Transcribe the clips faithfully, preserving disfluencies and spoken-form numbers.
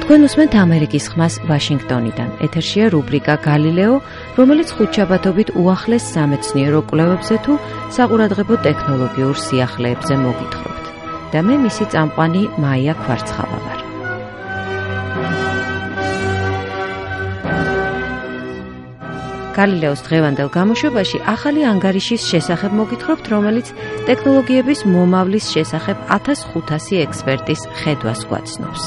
თქვენ უსმენთ ამერიკის ხმას ვაშინგტონიდან. ეთერშია რუბრიკა გალილეო, რომელიც ხუთშაბათობით უახლეს სამეცნიერო კვლევებზე თუ საყურადღებო ტექნოლოგიურ სიახლეებზე მოგითხრობთ. და მე მისი წამყვანი მაია ქვარცხავა ვარ. გალილეოს დღევანდელ გამოშვებაში ახალი ანგარიშის შესახებ მოგითხრობთ, რომელიც ტექნოლოგიების მომავლის შესახებ ათას ხუთასი ექსპერტის ხედვას გვაცნობს.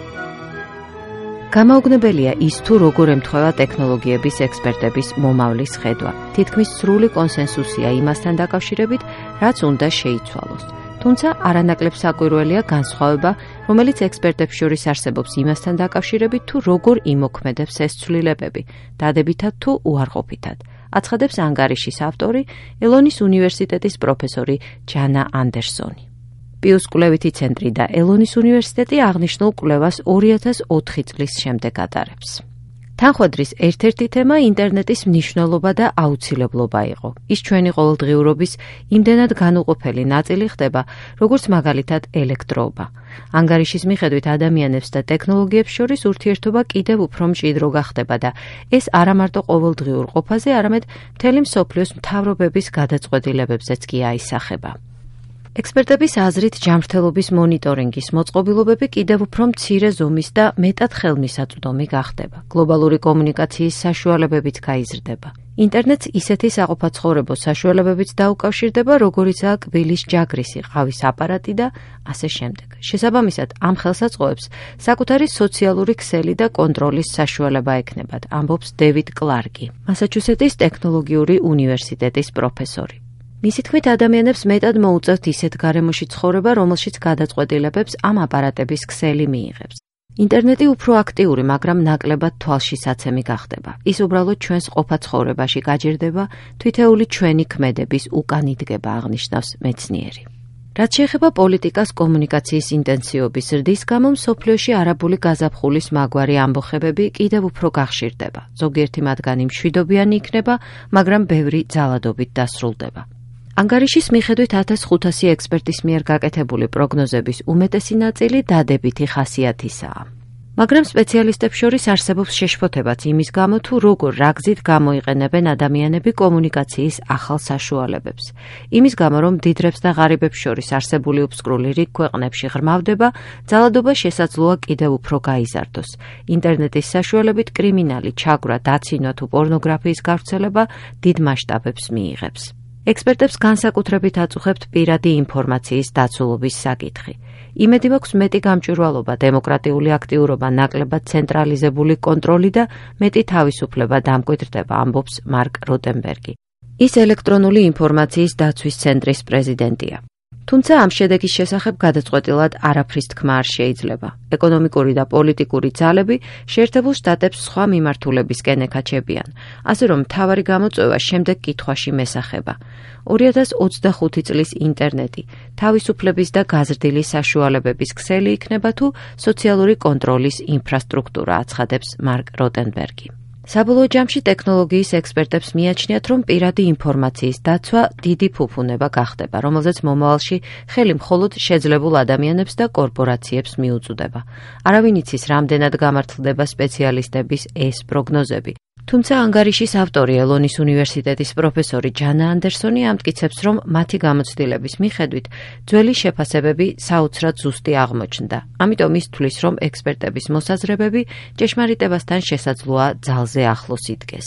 გამაოგნებელია ის, თუ როგორ ემთხვევა ტექნოლოგიების ექსპერტების მომავლის ხედვა. თითქმის სრული კონსენსუსია იმასთან დაკავშირებით, რაც უნდა შეიცვალოს. თუმცა არანაკლებ საკვირველია განსხვავება, რომელიც ექსპერტებს შორის არსებობს იმასთან დაკავშირებით, თუ როგორ იმოქმედებს ეს ცვლილებები, დადებითად თუ უარყოფითად. აცხადებს ანგარიშის ავტორი, ელონის უნივერსიტეტის პროფესორი ჯანა ანდერსონი. პიუს კვლევითი ცენტრი და ელონის უნივერსიტეტი აღნიშნულ კვლევას ორი ათას ოთხი წლის შემდეგ ატარებს. თანხმედრის ერთ-ერთი თემა ინტერნეტის მნიშვნელობა და აუცილებლობა იყო. ის ჩვენი ყოველდღიურობის იმდენად განუყოფელი ნაწილი ხდება, როგორც მაგალითად ელექტროობა. ანგარიშის მიხედვით ადამიანებს და ტექნოლოგიებს შორის ურთიერთობა კიდევ უფრო მჭიდრო გახდება და ეს არა მარტო ყოველდღიურ ყოფაზე, არამედ მთელი მსოფლიოს მთავრობების გადაწყვეტილებებზეც კი აისახება. ექსპერტების აზრით, ჯანმრთელობის მონიტორინგის მოწყობილობები კიდევ უფრო მცირე ზომის და მეტად ხელმისაწვდომი გახდება. გლობალური კომუნიკაციის საშუალებებით გაიზრდება. ინტერნეტს ისეთი საყოფაცხოვრებო საშუალებებით დაუკავშირდება, როგორიცაა კბილის ჯაგრისი, ყავის აპარატი და ასე შემდეგ. შესაბამისად, ამ ხელსაწყოებს საკუთარი სოციალური ქსელი და კონტროლის საშუალება ექნებათ, ამბობს დევიდ კლარკი, მასაჩუსეტის ტექნოლოგიური უნივერსიტეტის პროფესორი. მისი თქმით, ადამიანებს მეტად მოუწევთ ისეთ გარემოში ცხოვრება, რომელშიც გადაწყვეტილებებს ამ აპარატების ქსელი მიიღებს. ინტერნეტი უფრო აქტიური, მაგრამ ნაკლებად თვალშისაცემი გახდება. ის უბრალოდ ჩვენს ყოფა ცხოვრებაში გაჯერდება, თითეული ჩვენი ქმედების უკან იდგება, აღნიშნავს მეცნიერი. რაც შეეხება პოლიტიკას, კომუნიკაციის ინტენსივობის ზრდის გამო მსოფლიოში არაბული გაზაფხულის მაგვარი ამბოხებები კიდევ უფრო გახშირდება. ზოგიერთი მათგანი მშვიდობიანი იქნება, მაგრამ ბევრი ძალადობით დასრულდება. ანგარიშის მიხედვით ათას ხუთასი ექსპერტის მიერ გაკეთებული პროგნოზების უმეტესი ნაწილი დადებითი ხასიათისაა. მაგრამ სპეციალისტებს შორის არსებობს შეშფოთებაც იმის გამო, თუ როგორ რა გზით გამოიყენებენ ადამიანები კომუნიკაციის ახალ საშუალებებს. იმის გამო, რომ მდიდრებს და ღარიბებს შორის არსებული უბსკრული რიგ ქვეყნებში ღრმავდება, ძალადობა შესაძლოა კიდევ უფრო გაიზარდოს. ინტერნეტის საშუალებით კრიმინალი, ჩაგვრა, დაცინვა თუ პორნოგრაფიის გავრცელება დიდ მასშტაბებს მიიღებს. ექსპერტებს განსაკუთრებით აწუხებთ პირადი ინფორმაციის დაცულობის საკითხი. იმედი მაქვს მეტი გამჭვირვალობა, დემოკრატიული აქტიურობა, ნაკლებად ცენტრალიზებული კონტროლი და მეტი თავისუფლება დამკვიდრდება, ამბობს მარკ როტენბერგი. ის ელექტრონული ინფორმაციის დაცვის ცენტრის პრეზიდენტია. თუმცა ამ შედეგის შესახებ გადაწყვეტილად არაფრის თქმა არ შეიძლება. ეკონომიკური და პოლიტიკური ძალები შეერთებულ შტატებს სხვა მიმართულებისკენ ეკაჩებიან, ასე რომ მთავარი გამოწვევა შემდეგ კითხვაში მესახება. ორი ათას ოცდახუთი წლის ინტერნეტი თავისუფლების და გაზრდილი საშუალებების ქსელი იქნება თუ სოციალური კონტროლის ინფრასტრუქტურა, აცხადებს მარკ როტენბერგი. საბოლოო ჯამში ტექნოლოგიის ექსპერტებს მიაჩნიათ, რომ პირადი ინფორმაციის დაცვა დიდი ფუფუნება გახდება, რომელზეც მომავალში ხელი მხოლოდ შეძლებულ ადამიანებს და კორპორაციებს მიუწვდება. არავინ იცის, რამდენად გამართლდება სპეციალისტების ეს პროგნოზები. თუმცა ანგარიშის ავტორი, ელონის უნივერსიტეტის პროფესორი ჯანა ანდერსონი ამტკიცებს, რომ მათი გამოცდილების მიხედვით ძველი შეფასებები საოცრად ზუსტი აღმოჩნდა. ამიტომ ის თვლის, რომ ექსპერტების მოსაზრებები ჭეშმარიტებასთან შესაძლოა ძალზე ახლოს იდგეს.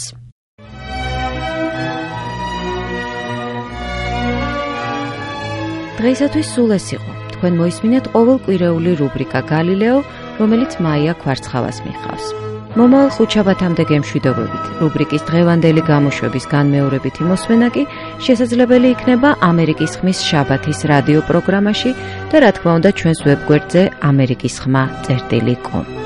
დღეისათვის სულ ეს იყო. თქვენ მოისმინეთ ყოველკვირეული რუბრიკა გალილეო, რომელიც მაია ქვარცხავას მიჰყავს. მომავალ ხუთშაბათამდე გემშვიდობებით. რუბრიკის დღევანდელი გამოშვების განმეორებითი მოსმენა კი შესაძლებელი იქნება ამერიკის ხმის შაბათის რადიო პროგრამაში და რა თქმა უნდა ჩვენს ვებგვერდზე ამერიკის ხმა წერტილი კომ.